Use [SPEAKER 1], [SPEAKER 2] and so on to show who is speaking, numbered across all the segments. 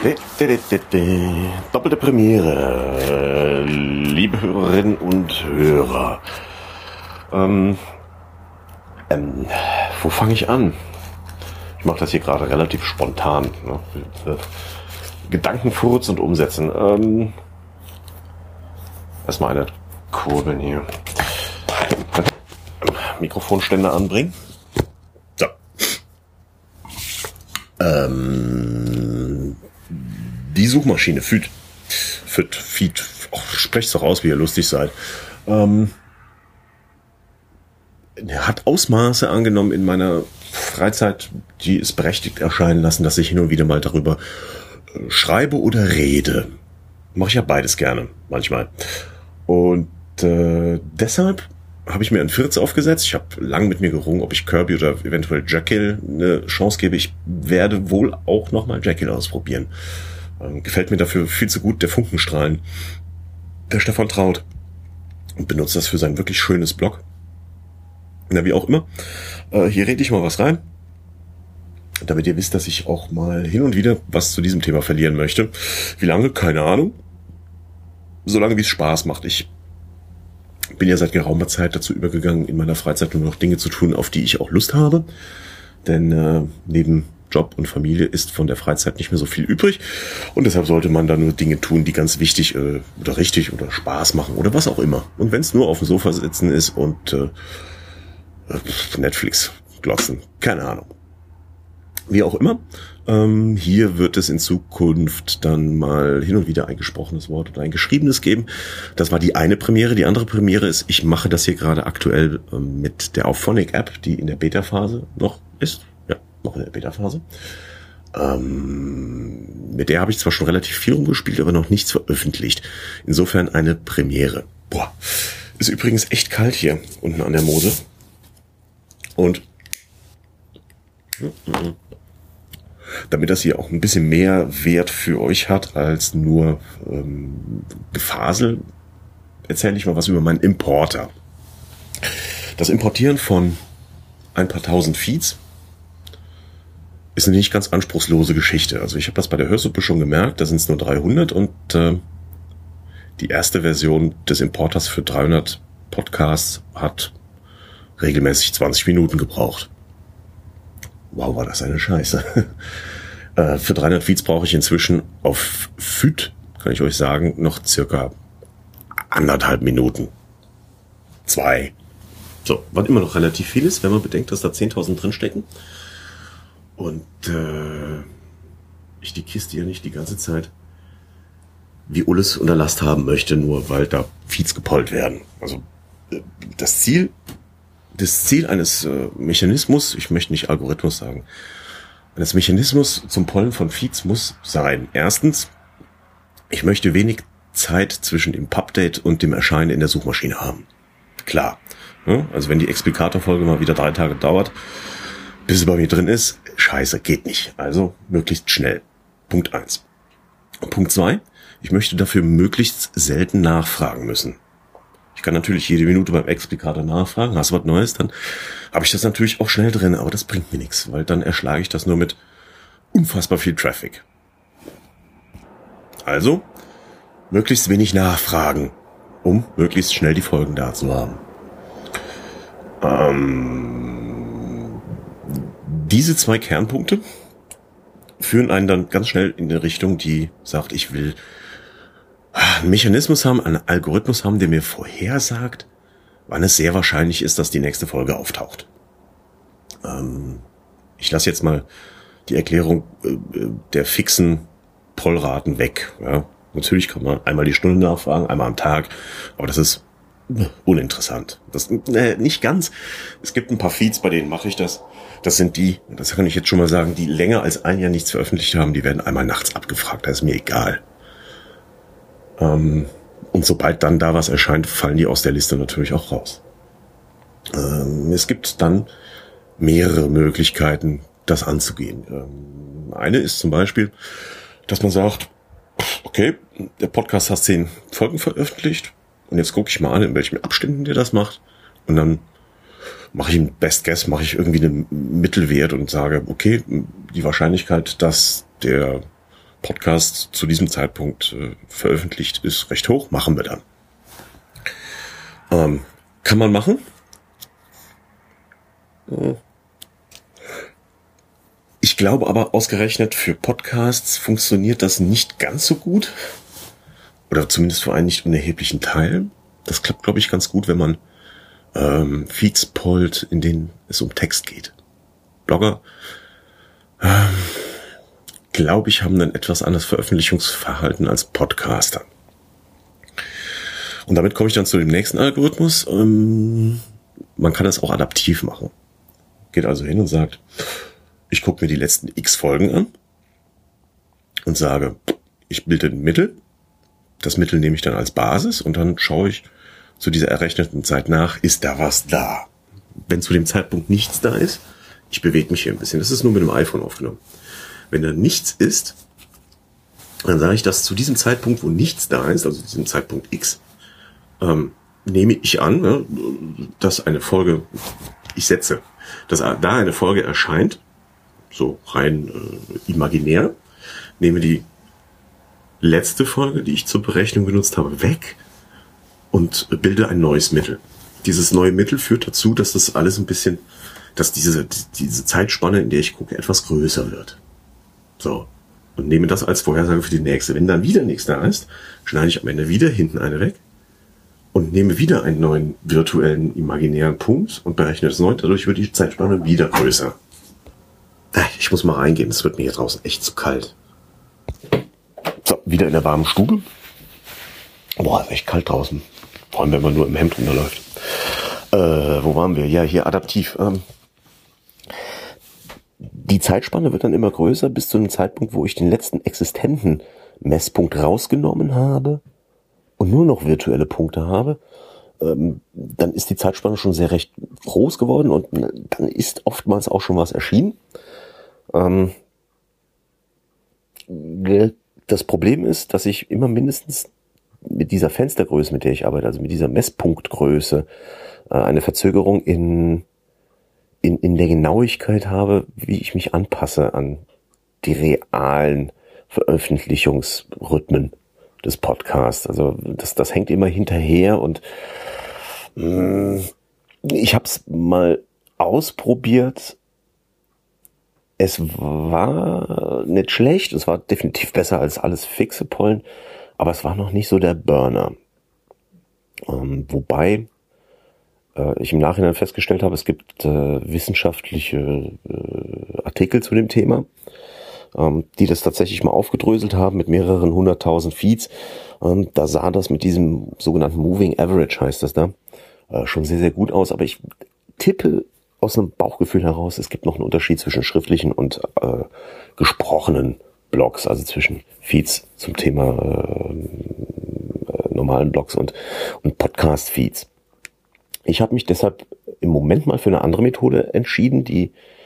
[SPEAKER 1] Doppelte Premiere, liebe Hörerinnen und Hörer. Wo fange ich an? Ich mache das hier gerade relativ spontan. Ne? Gedankenfurz und umsetzen. Erstmal eine Kurbeln hier. Mikrofonständer anbringen. So. Die Suchmaschine Feed. Sprecht's doch aus, wie ihr lustig seid. Hat Ausmaße angenommen in meiner Freizeit, die es berechtigt erscheinen lassen, dass ich hin und wieder mal darüber schreibe oder rede. Mache ich ja beides gerne, manchmal. Und deshalb habe ich mir einen Firz aufgesetzt. Ich habe lang mit mir gerungen, ob ich Kirby oder eventuell Jekyll eine Chance gebe. Ich werde wohl auch nochmal Jekyll ausprobieren. Gefällt mir dafür viel zu gut der Funkenstrahlen. Der Stefan Traut und benutzt das für sein wirklich schönes Blog. Na, wie auch immer. Hier rede ich mal was rein, damit ihr wisst, dass ich auch mal hin und wieder was zu diesem Thema verlieren möchte. Wie lange? Keine Ahnung. Solange wie es Spaß macht. Ich bin ja seit geraumer Zeit dazu übergegangen, in meiner Freizeit nur noch Dinge zu tun, auf die ich auch Lust habe. Denn neben Job und Familie ist von der Freizeit nicht mehr so viel übrig. Und deshalb sollte man da nur Dinge tun, die ganz wichtig oder richtig oder Spaß machen oder was auch immer. Und wenn es nur auf dem Sofa sitzen ist und Netflix glotzen, keine Ahnung. Wie auch immer, hier wird es in Zukunft dann mal hin und wieder ein gesprochenes Wort oder ein geschriebenes geben. Das war die eine Premiere. Die andere Premiere ist, ich mache das hier gerade aktuell mit der Auphonic-App, die in der Beta-Phase noch ist. Ja, noch in der Beta-Phase. Mit der habe ich zwar schon relativ viel rumgespielt, aber noch nichts veröffentlicht. Insofern eine Premiere. Boah, ist übrigens echt kalt hier unten an der Mose. Und damit das hier auch ein bisschen mehr Wert für euch hat als nur Gefasel, erzähle ich mal was über meinen Importer. Das Importieren von ein paar tausend Feeds ist eine nicht ganz anspruchslose Geschichte. Also ich habe das bei der Hörsuppe schon gemerkt, da sind es nur 300 und die erste Version des Importers für 300 Podcasts hat regelmäßig 20 Minuten gebraucht. Wow, war das eine Scheiße. Für 300 Feeds brauche ich inzwischen auf Feed, kann ich euch sagen, noch circa 1,5 Minuten. 2. So, was immer noch relativ viel ist, wenn man bedenkt, dass da 10.000 drinstecken. Und ich die Kiste ja nicht die ganze Zeit wie Ulles unter Last haben möchte, nur weil da Feeds gepollt werden. Also das Ziel eines Mechanismus, ich möchte nicht Algorithmus sagen, eines Mechanismus zum Pollen von Feeds muss sein. Erstens, ich möchte wenig Zeit zwischen dem Pubdate und dem Erscheinen in der Suchmaschine haben. Klar. Ja, also wenn die Explikator-Folge mal wieder 3 Tage dauert, bis es bei mir drin ist, scheiße, geht nicht. Also möglichst schnell. Punkt 1. Punkt 2, ich möchte dafür möglichst selten nachfragen müssen. Ich kann natürlich jede Minute beim Explikator nachfragen, hast du was Neues, dann habe ich das natürlich auch schnell drin, aber das bringt mir nichts, weil dann erschlage ich das nur mit unfassbar viel Traffic. Also, möglichst wenig nachfragen, um möglichst schnell die Folgen da zu haben. Diese 2 Kernpunkte führen einen dann ganz schnell in eine Richtung, die sagt, ich will einen Mechanismus haben, einen Algorithmus haben, der mir vorhersagt, wann es sehr wahrscheinlich ist, dass die nächste Folge auftaucht. Ich lasse jetzt mal die Erklärung der fixen Pollraten weg. Ja, natürlich kann man einmal die Stunde nachfragen, einmal am Tag, aber das ist uninteressant. Das nicht ganz. Es gibt ein paar Feeds, bei denen mache ich das. Das sind die, das kann ich jetzt schon mal sagen, die länger als ein Jahr nichts veröffentlicht haben, die werden einmal nachts abgefragt, das ist mir egal. Und sobald dann da was erscheint, fallen die aus der Liste natürlich auch raus. Es gibt dann mehrere Möglichkeiten, das anzugehen. Eine ist zum Beispiel, dass man sagt, okay, der Podcast hat 10 Folgen veröffentlicht und jetzt gucke ich mal an, in welchen Abständen der das macht und dann mache ich einen Best Guess, mache ich irgendwie einen Mittelwert und sage, okay, die Wahrscheinlichkeit, dass der Podcast zu diesem Zeitpunkt veröffentlicht ist, recht hoch. Machen wir dann. Kann man machen. Ich glaube aber, ausgerechnet für Podcasts funktioniert das nicht ganz so gut. Oder zumindest für einen nicht unerheblichen Teil. Das klappt, glaube ich, ganz gut, wenn man Feeds pollt, in denen es um Text geht. Blogger, glaube ich, haben ein etwas anderes Veröffentlichungsverhalten als Podcaster. Und damit komme ich dann zu dem nächsten Algorithmus. Man kann das auch adaptiv machen. Geht also hin und sagt, ich gucke mir die letzten x Folgen an und sage, ich bilde ein Mittel. Das Mittel nehme ich dann als Basis und dann schaue ich zu dieser errechneten Zeit nach, ist da was da? Wenn zu dem Zeitpunkt nichts da ist, ich bewege mich hier ein bisschen. Das ist nur mit dem iPhone aufgenommen. Wenn da nichts ist, dann sage ich, dass zu diesem Zeitpunkt, wo nichts da ist, also zu diesem Zeitpunkt X, nehme ich an, dass eine Folge, ich setze, dass da eine Folge erscheint, so rein imaginär, nehme die letzte Folge, die ich zur Berechnung genutzt habe, weg und bilde ein neues Mittel. Dieses neue Mittel führt dazu, dass das alles ein bisschen, dass diese Zeitspanne, in der ich gucke, etwas größer wird. So. Und nehme das als Vorhersage für die nächste. Wenn dann wieder nichts da ist, schneide ich am Ende wieder hinten eine weg und nehme wieder einen neuen virtuellen, imaginären Punkt und berechne das neu. Dadurch wird die Zeitspanne wieder größer. Ich muss mal reingehen, es wird mir hier draußen echt zu kalt. So, wieder in der warmen Stube. Boah, ist echt kalt draußen. Vor allem, wenn man nur im Hemd runterläuft. Wo waren wir? Ja, hier adaptiv. Die Zeitspanne wird dann immer größer bis zu einem Zeitpunkt, wo ich den letzten existenten Messpunkt rausgenommen habe und nur noch virtuelle Punkte habe. Dann ist die Zeitspanne schon sehr recht groß geworden und dann ist oftmals auch schon was erschienen. Das Problem ist, dass ich immer mindestens mit dieser Fenstergröße, mit der ich arbeite, also mit dieser Messpunktgröße, eine Verzögerung in der Genauigkeit habe, wie ich mich anpasse an die realen Veröffentlichungsrhythmen des Podcasts. Also das hängt immer hinterher und ich habe es mal ausprobiert. Es war nicht schlecht, es war definitiv besser als alles fixe Pollen, aber es war noch nicht so der Burner. Wobei ich im Nachhinein festgestellt habe, es gibt wissenschaftliche Artikel zu dem Thema, die das tatsächlich mal aufgedröselt haben mit mehreren 100.000 Feeds. Da sah das mit diesem sogenannten Moving Average, heißt das da, schon sehr, sehr gut aus. Aber ich tippe aus einem Bauchgefühl heraus, es gibt noch einen Unterschied zwischen schriftlichen und gesprochenen Blogs, also zwischen Feeds zum Thema normalen Blogs und Podcast-Feeds. Ich habe mich deshalb im Moment mal für eine andere Methode entschieden, die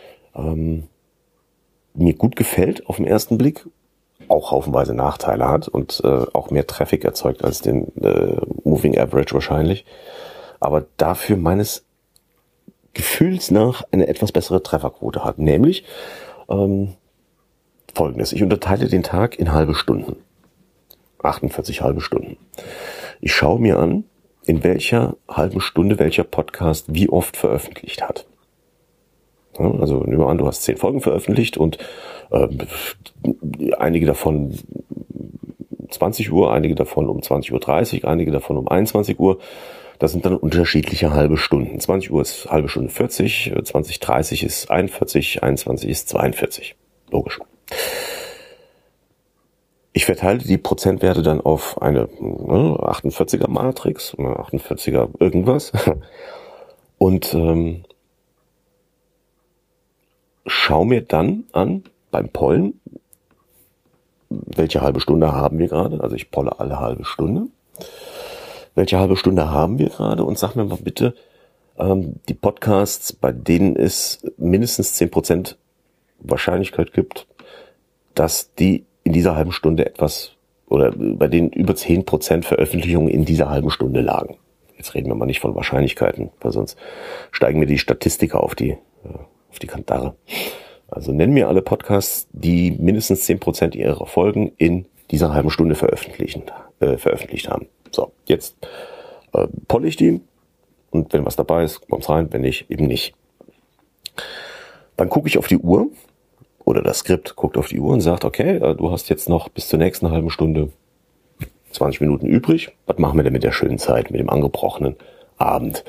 [SPEAKER 1] mir gut gefällt auf den ersten Blick, auch haufenweise Nachteile hat und auch mehr Traffic erzeugt als den Moving Average wahrscheinlich, aber dafür meines Gefühls nach eine etwas bessere Trefferquote hat, nämlich Folgendes. Ich unterteile den Tag in halbe Stunden. 48 halbe Stunden. Ich schaue mir an, in welcher halben Stunde welcher Podcast wie oft veröffentlicht hat. Ja, also nehmen wir an, du hast 10 Folgen veröffentlicht und einige davon 20 Uhr, einige davon um 20:30 Uhr, einige davon um 21 Uhr. Das sind dann unterschiedliche halbe Stunden. 20 Uhr ist halbe Stunde 40, 20:30 ist 41, 21 ist 42. Logisch. Ich verteile die Prozentwerte dann auf eine 48er Matrix, 48er irgendwas und schaue mir dann an beim Pollen, welche halbe Stunde haben wir gerade, also ich polle alle halbe Stunde, welche halbe Stunde haben wir gerade und sag mir mal bitte, die Podcasts, bei denen es mindestens 10% Wahrscheinlichkeit gibt, dass die in dieser halben Stunde etwas, oder bei denen über 10% Veröffentlichungen in dieser halben Stunde lagen. Jetzt reden wir mal nicht von Wahrscheinlichkeiten, weil sonst steigen mir die Statistiker auf die Kandare. Also nenn mir alle Podcasts, die mindestens 10% ihrer Folgen in dieser halben Stunde veröffentlicht haben. So, jetzt polle ich die und wenn was dabei ist, kommt's rein, wenn nicht, eben nicht. Dann gucke ich auf die Uhr oder das Skript guckt auf die Uhr und sagt, okay, du hast jetzt noch bis zur nächsten halben Stunde 20 Minuten übrig. Was machen wir denn mit der schönen Zeit, mit dem angebrochenen Abend?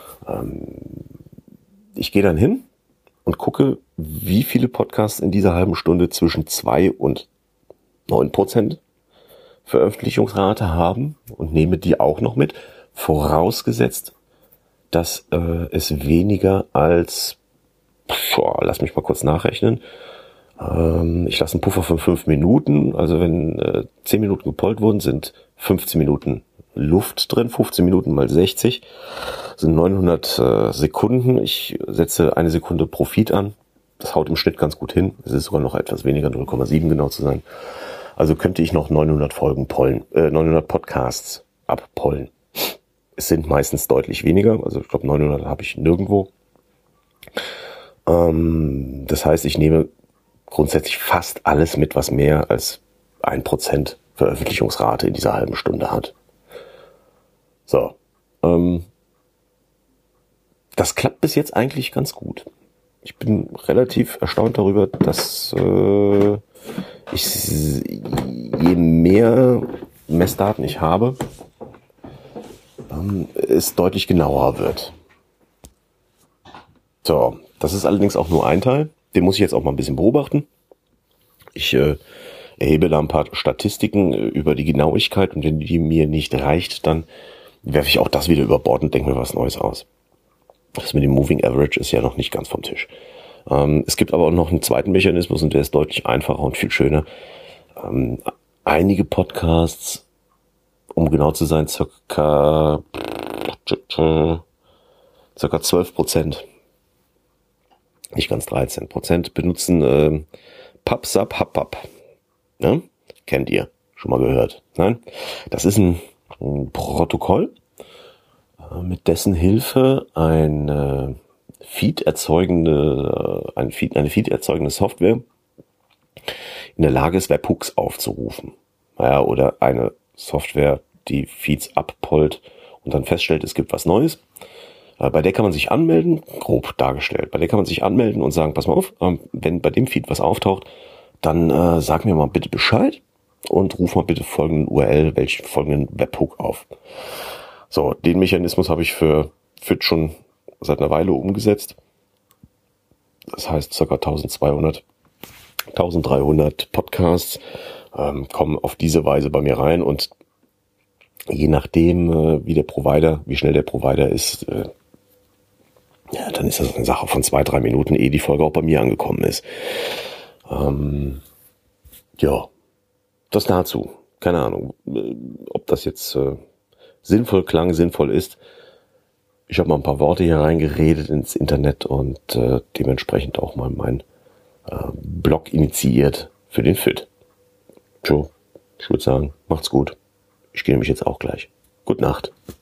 [SPEAKER 1] Ich gehe dann hin und gucke, wie viele Podcasts in dieser halben Stunde zwischen 2 und 9% Veröffentlichungsrate haben und nehme die auch noch mit, vorausgesetzt, dass es weniger als, lass mich mal kurz nachrechnen, ich lasse einen Puffer von 5 Minuten, also wenn 10 Minuten gepollt wurden, sind 15 Minuten Luft drin, 15 Minuten mal 60, sind 900 Sekunden. Ich setze 1 Sekunde Profit an, das haut im Schnitt ganz gut hin, es ist sogar noch etwas weniger, 0,7 genau zu sein. Also könnte ich noch 900 Folgen pollen, 900 Podcasts abpollen. Es sind meistens deutlich weniger, also ich glaube 900 habe ich nirgendwo. Das heißt, ich nehme grundsätzlich fast alles mit, was mehr als 1% Veröffentlichungsrate in dieser halben Stunde hat. So, das klappt bis jetzt eigentlich ganz gut. Ich bin relativ erstaunt darüber, dass je mehr Messdaten ich habe, es deutlich genauer wird. So, das ist allerdings auch nur ein Teil. Den muss ich jetzt auch mal ein bisschen beobachten. Ich erhebe da ein paar Statistiken über die Genauigkeit und wenn die mir nicht reicht, dann werfe ich auch das wieder über Bord und denke mir was Neues aus. Das mit dem Moving Average ist ja noch nicht ganz vom Tisch. Es gibt aber auch noch einen zweiten Mechanismus und der ist deutlich einfacher und viel schöner. Einige Podcasts, um genau zu sein, circa 12%, nicht ganz 13%, benutzen PubSub. Ne? Kennt ihr? Schon mal gehört? Nein? Das ist ein Protokoll, mit dessen Hilfe eine Feed erzeugende Software in der Lage ist, Webhooks aufzurufen. Ja, oder eine Software, die Feeds abpollt und dann feststellt, es gibt was Neues. Bei der kann man sich anmelden, grob dargestellt. Bei der kann man sich anmelden und sagen, pass mal auf, wenn bei dem Feed was auftaucht, dann sag mir mal bitte Bescheid und ruf mal bitte folgenden URL, folgenden Webhook auf. So, den Mechanismus habe ich für FIT schon seit einer Weile umgesetzt. Das heißt, ca. 1300 Podcasts kommen auf diese Weise bei mir rein und je nachdem, wie schnell der Provider ist, dann ist das eine Sache von 2-3 Minuten, ehe die Folge auch bei mir angekommen ist. Das dazu. Keine Ahnung, ob das jetzt sinnvoll ist. Ich habe mal ein paar Worte hier reingeredet ins Internet und dementsprechend auch mal meinen Blog initiiert für den FIT. Ich würde sagen, macht's gut. Ich gehe nämlich jetzt auch gleich. Gute Nacht.